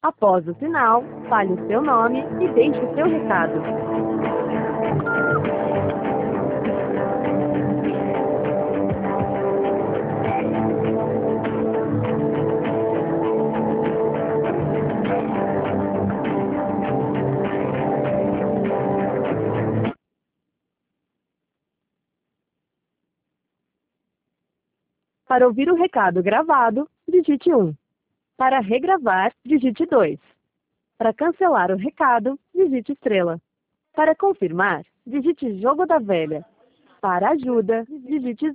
Após o sinal, fale o seu nome e deixe o seu recado. Para ouvir o recado gravado, digite 1. Para regravar, digite 2. Para cancelar o recado, digite estrela. Para confirmar, digite jogo da velha. Para ajuda, digite 0.